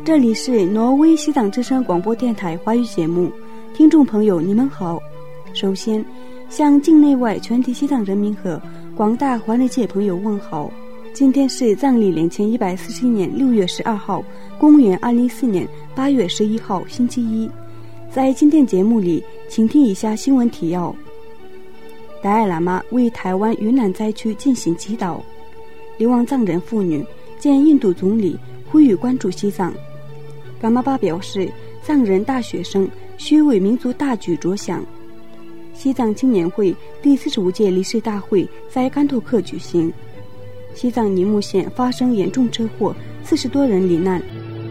这里是挪威西藏之声广播电台华语节目，听众朋友你们好。首先向境内外全体西藏人民和广大华人界朋友问好。今天是藏历2141年6月12号，公元2014年8月11号，星期一。在今天节目里，请听以下新闻提要：达赖喇嘛为台湾云南灾区进行祈祷；流亡藏人妇女见印度总理，呼吁关注西藏。噶玛巴表示，藏人大学生需为民族大局着想。西藏青年会第45届理事大会在甘托克举行。西藏尼木县发生严重车祸，40多人罹难。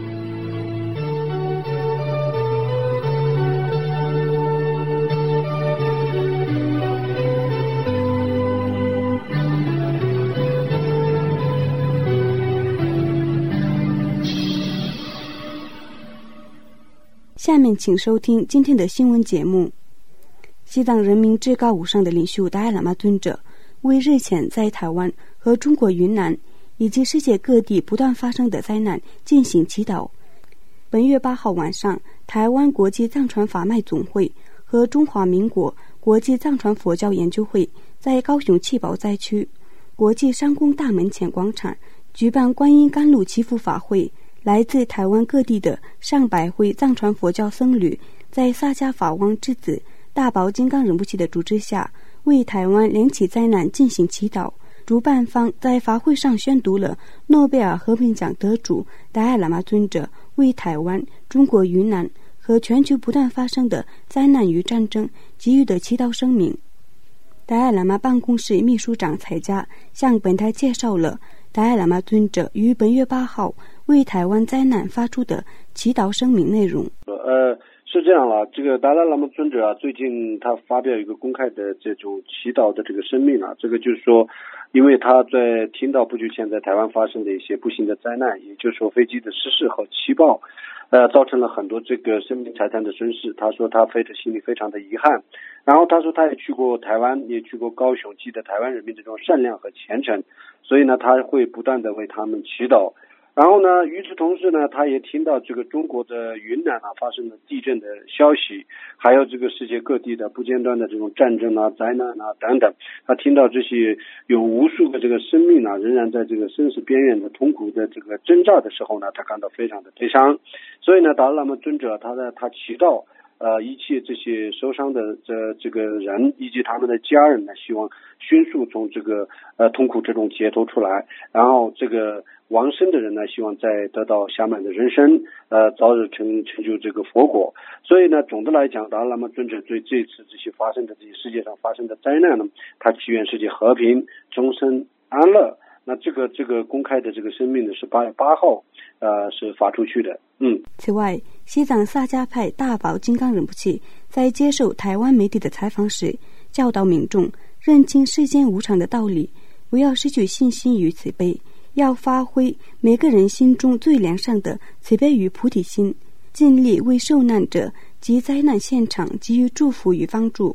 下面请收听今天的新闻节目。西藏人民至高无上的领袖达赖喇嘛尊者为日前在台湾和中国云南以及世界各地不断发生的灾难进行祈祷。本月8号晚上，台湾国际藏传法脉总会和中华民国国际藏传佛教研究会在高雄七宝灾区国际商工大门前广场举办观音甘露祈福法会。来自台湾各地的上百位藏传佛教僧侣在萨迦法王之子大宝金刚仁波切的主持下，为台湾2起灾难进行祈祷。主办方在法会上宣读了诺贝尔和平奖得主达赖喇嘛尊者为台湾、中国云南和全球不断发生的灾难与战争给予的祈祷声明。达赖喇嘛办公室秘书长彩嘉向本台介绍了达赖喇嘛尊者于本月8号为台湾灾难发出的祈祷声明内容。 是这样了，这个达赖喇嘛尊者啊，最近他发表一个公开的这种祈祷的这个声明啊，这个就是说，因为他在听到不久前在台湾发生的一些不幸的灾难，也就是说飞机的失事和气爆，造成了很多这个生命财产的损失。他说他心里非常的遗憾，然后他说他也去过台湾，也去过高雄，记得台湾人民这种善良和虔诚，所以呢，他会不断的为他们祈祷。然后呢，与此同时呢，他也听到这个中国的云南啊发生了地震的消息，还有这个世界各地的不间断的这种战争啊、灾难啊等等。他听到这些有无数个这个生命啊，仍然在这个生死边缘的痛苦的这个挣扎的时候呢，他感到非常的悲伤。所以呢，达赖喇嘛尊者他祈祷一切这些受伤的这个人以及他们的家人呢，希望迅速从这个痛苦之中解脱出来，然后这个往生的人呢，希望再得到下面的人生，早日成就这个佛果。所以呢，总的来讲，达赖喇嘛尊者对这次这些发生的这些世界上发生的灾难呢，他祈愿世界和平，终身安乐。那这个公开的这个声明呢，是8月8号是发出去的。 此外，西藏萨迦派大宝金刚仁波切在接受台湾媒体的采访时，教导民众认清世间无常的道理，不要失去信心与慈悲，要发挥每个人心中最良善的慈悲与菩提心，尽力为受难者及灾难现场给予祝福与帮助。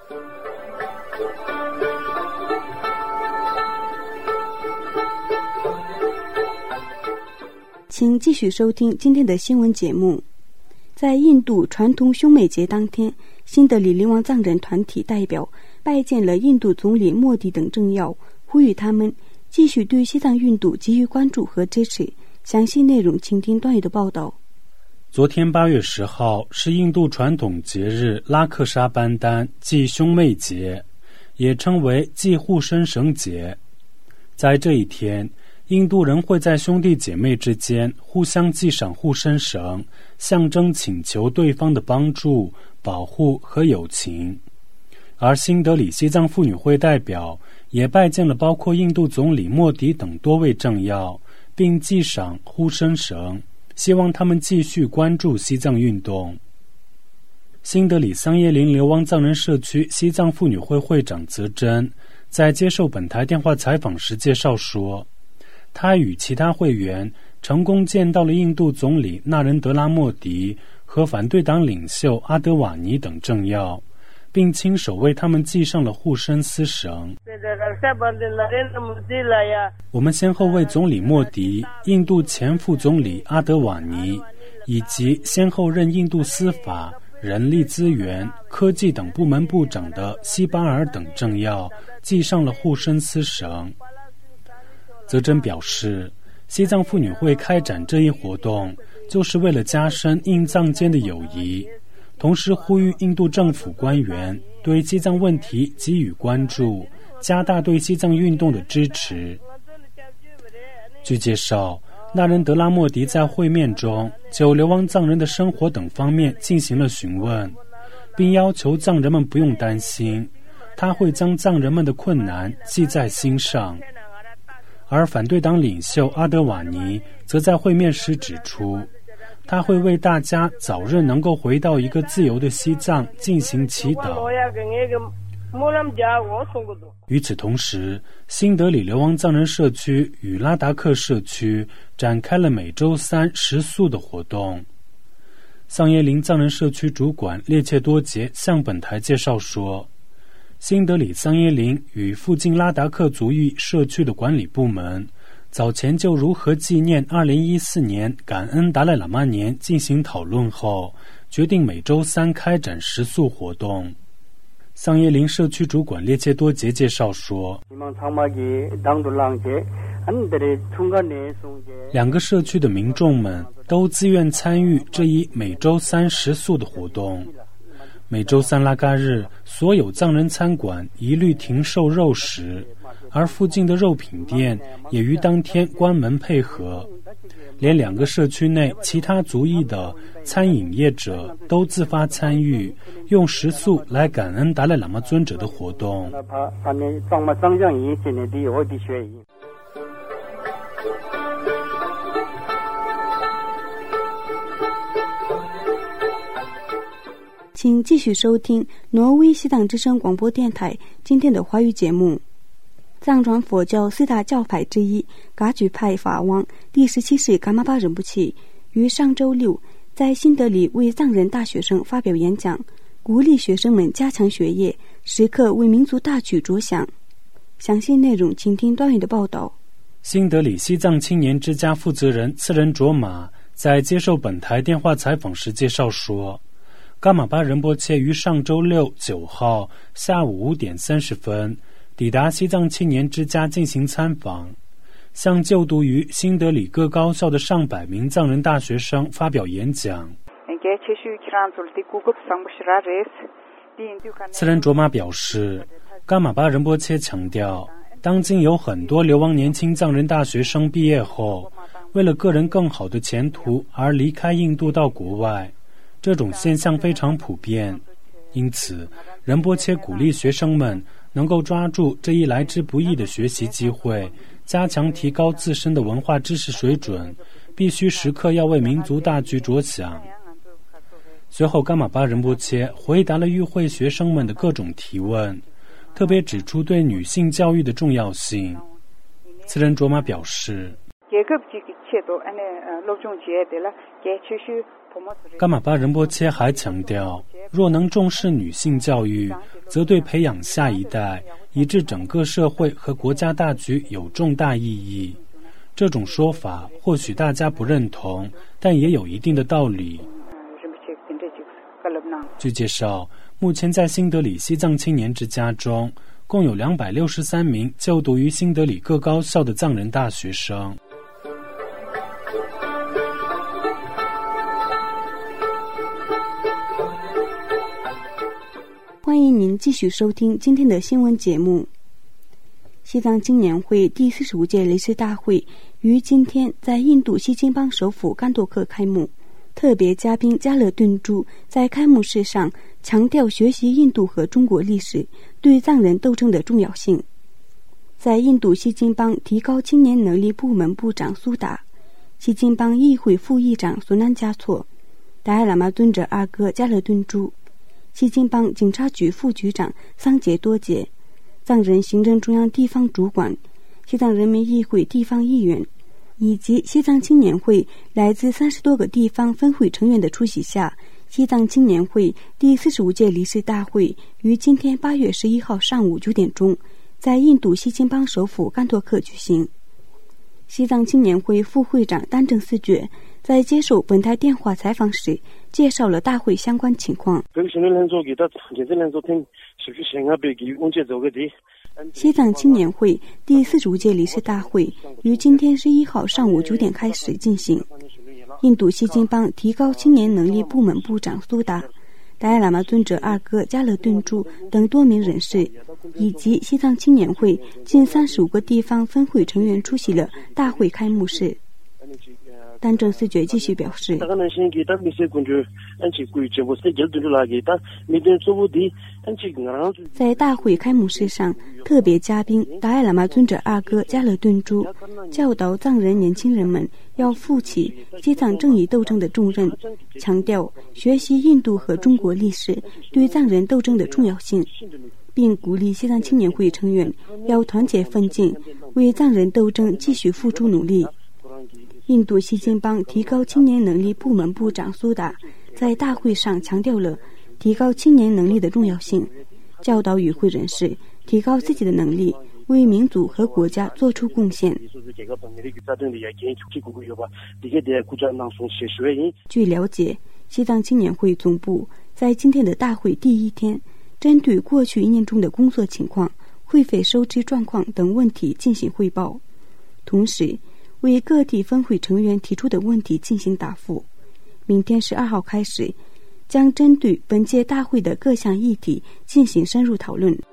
请继续收听今天的新闻节目。在印度传统兄妹节当天，新德里流亡藏人团体代表拜见了印度总理莫迪等政要，呼吁他们继续对西藏运动给予关注和支持。详细内容请听段语的报道。 昨天8月10号是印度传统节日拉克沙班丹即兄妹节，也称为即护生绳节。在这一天，印度人会在兄弟姐妹之间互相系上护身绳，象征请求对方的帮助、保护和友情。而新德里西藏妇女会代表也拜见了包括印度总理莫迪等多位政要，并系上护身绳，希望他们继续关注西藏运动。新德里桑耶林流亡藏人社区西藏妇女会会长泽珍在接受本台电话采访时介绍说，他与其他会员成功见到了印度总理纳仁德拉莫迪和反对党领袖阿德瓦尼等政要， 并亲手为他们系上了护身丝绳。我们先后为总理莫迪、印度前副总理阿德瓦尼以及先后任印度司法、人力资源、科技等部门部长的西巴尔等政要系上了护身丝绳。泽珍表示，西藏妇女会开展这一活动，就是为了加深印藏间的友谊，同时呼吁印度政府官员对西藏问题给予关注，加大对西藏运动的支持。据介绍，纳仁德拉莫迪在会面中就流亡藏人的生活等方面进行了询问，并要求藏人们不用担心，他会将藏人们的困难记在心上。而反对党领袖阿德瓦尼则在会面时指出，他会为大家早日能够回到一个自由的西藏进行祈祷。与此同时，新德里流亡藏人社区与拉达克社区展开了每周三食宿的活动。桑耶林藏人社区主管列切多杰向本台介绍说，新德里桑耶林与附近拉达克族裔社区的管理部门早前就如何纪念2014年感恩达赖喇嘛年进行讨论后，决定每周三开展食宿活动。桑耶林社区主管列切多杰介绍说，两个社区的民众们都自愿参与这一每周三食宿的活动。每周三拉嘎日，所有藏人餐馆一律停售肉食，而附近的肉品店也于当天关门配合。连两个社区内其他族裔的餐饮业者都自发参与，用食宿来感恩达赖喇嘛尊者的活动。 请继续收听挪威西藏之声广播电台今天的华语节目。藏传佛教四大教派之一噶举派法王第17世噶玛巴仁波切于上周六在新德里为藏人大学生发表演讲，鼓励学生们加强学业，时刻为民族大局着想。详细内容请听段远的报道。 新德里西藏青年之家负责人次仁卓玛在接受本台电话采访时介绍说，噶玛巴仁波切于上周六9号下午5点30分抵达西藏青年之家进行参访，向就读于新德里各高校的上百名藏人大学生发表演讲。次仁卓玛表示，噶玛巴仁波切强调，当今有很多流亡年轻藏人大学生毕业后，为了个人更好的前途而离开印度到国外，这种现象非常普遍。因此，仁波切鼓励学生们能够抓住这一来之不易的学习机会，加强提高自身的文化知识水准，必须时刻要为民族大局着想。随后，噶玛巴仁波切回答了与会学生们的各种提问，特别指出对女性教育的重要性。次仁卓玛表示，噶玛巴仁波切还强调，若能重视女性教育，则对培养下一代以致整个社会和国家大局有重大意义。这种说法或许大家不认同，但也有一定的道理。据介绍，目前在新德里西藏青年之家中，共有263名就读于新德里各高校的藏人大学生。 欢迎您继续收听今天的新闻节目。西藏青年会第45届雷士大会于今天在印度西金邦首府甘多克开幕。特别嘉宾加勒顿珠在开幕式上强调学习印度和中国历史对藏人斗争的重要性。在印度西金邦提高青年能力部门部长苏达、西金邦议会副议长索南加措、达赖喇嘛尊者二哥加勒顿珠、西金邦警察局副局长桑杰多杰、藏人行政中央地方主管、西藏人民议会地方议员以及西藏青年会来自30多个地方分会成员的出席下， 西藏青年会第45届理事大会于今天8月11号上午9点钟在印度西金邦首府甘托克举行。西藏青年会副会长丹正思觉在接受本台电话采访时介绍了大会相关情况。西藏青年会第45届理事大会于今天11号上午9点开始进行。印度西金邦提高青年能力部门部长苏达、达赖喇嘛尊者二哥加勒顿珠等多名人士，以及西藏青年会近35个地方分会成员出席了大会开幕式。丹正思觉继续表示，在大会开幕式上，特别嘉宾达赖喇嘛尊者二哥加勒顿珠教导藏人年轻人们要负起西藏正义斗争的重任，强调学习印度和中国历史对藏人斗争的重要性，并鼓励西藏青年会成员要团结奋进，为藏人斗争继续付出努力。印度西金邦提高青年能力部门部长苏达在大会上强调了提高青年能力的重要性，教导与会人士提高自己的能力，为民族和国家做出贡献。据了解，西藏青年会总部在今天的大会第一天，针对过去1年中的工作情况、会费收支状况等问题进行汇报，同时为各地分会成员提出的问题进行答复。明天12号开始，将针对本届大会的各项议题进行深入讨论。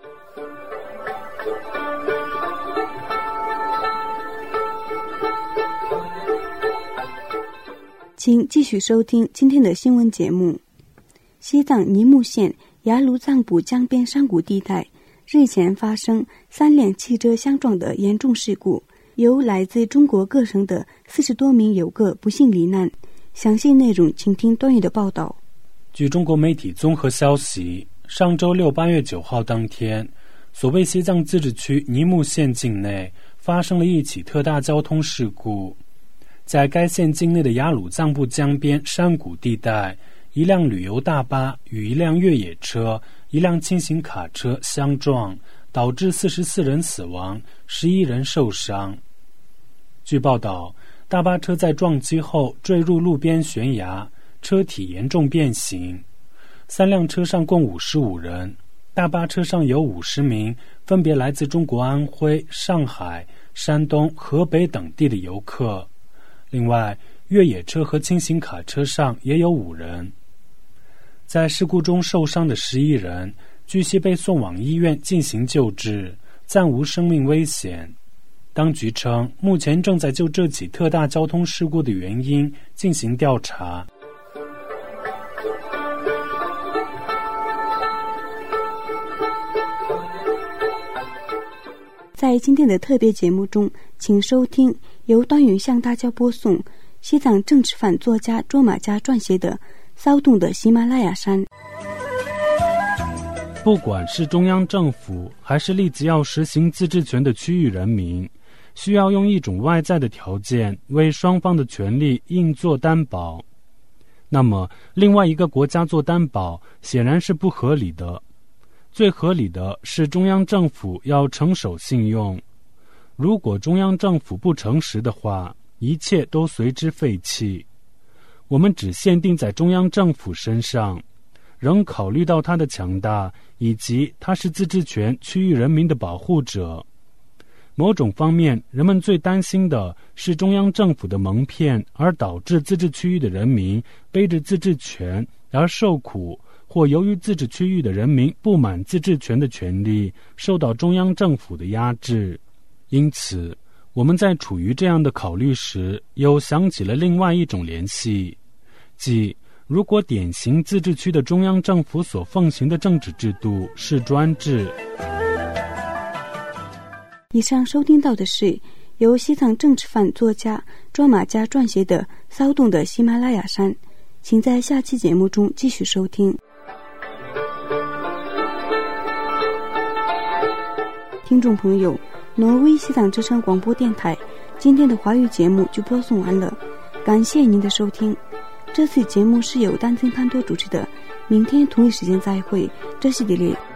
请继续收听今天的新闻节目。西藏尼木县雅鲁藏布江边山谷地带日前发生3辆汽车相撞的严重事故，由来自中国各省的40多名游客不幸罹难。详细内容请听段誉的报道。 据中国媒体综合消息，上周六8月9号当天，所谓西藏自治区尼木县境内发生了一起特大交通事故。在该县境内的雅鲁藏布江边山谷地带，一辆旅游大巴与一辆越野车、一辆轻型卡车相撞，导致44人死亡，11人受伤。据报道，大巴车在撞击后坠入路边悬崖，车体严重变形。3辆车上共55人，大巴车上有50名分别来自中国安徽、上海、山东、河北等地的游客。另外，越野车和轻型卡车上也有5人。在事故中受伤的11人，据悉被送往医院进行救治，暂无生命危险。当局称，目前正在就这起特大交通事故的原因进行调查。 在今天的特别节目中，请收听由段允向大家播送西藏政治犯作家卓玛嘉撰写的《骚动的喜马拉雅山》。 不管是中央政府还是立即要实行自治权的区域人民，需要用一种外在的条件为双方的权利硬做担保。那么另外一个国家做担保显然是不合理的。最合理的是中央政府要承守信用，如果中央政府不诚实的话，一切都随之废弃。我们只限定在中央政府身上，仍考虑到它的强大，以及它是自治权区域人民的保护者。某种方面，人们最担心的是中央政府的蒙骗，而导致自治区域的人民背着自治权而受苦，或由于自治区域的人民不满自治权的权利，受到中央政府的压制。因此，我们在处于这样的考虑时，又想起了另外一种联系，即如果典型自治区的中央政府所奉行的政治制度是专制。 以上收听到的是由西藏政治犯作家卓玛嘉撰写的《骚动的喜马拉雅山》，请在下期节目中继续收听。听众朋友，挪威西藏之声广播电台今天的华语节目就播送完了，感谢您的收听。 这次节目是由丹津潘多主持的，明天同一时间再会，这是迪丽。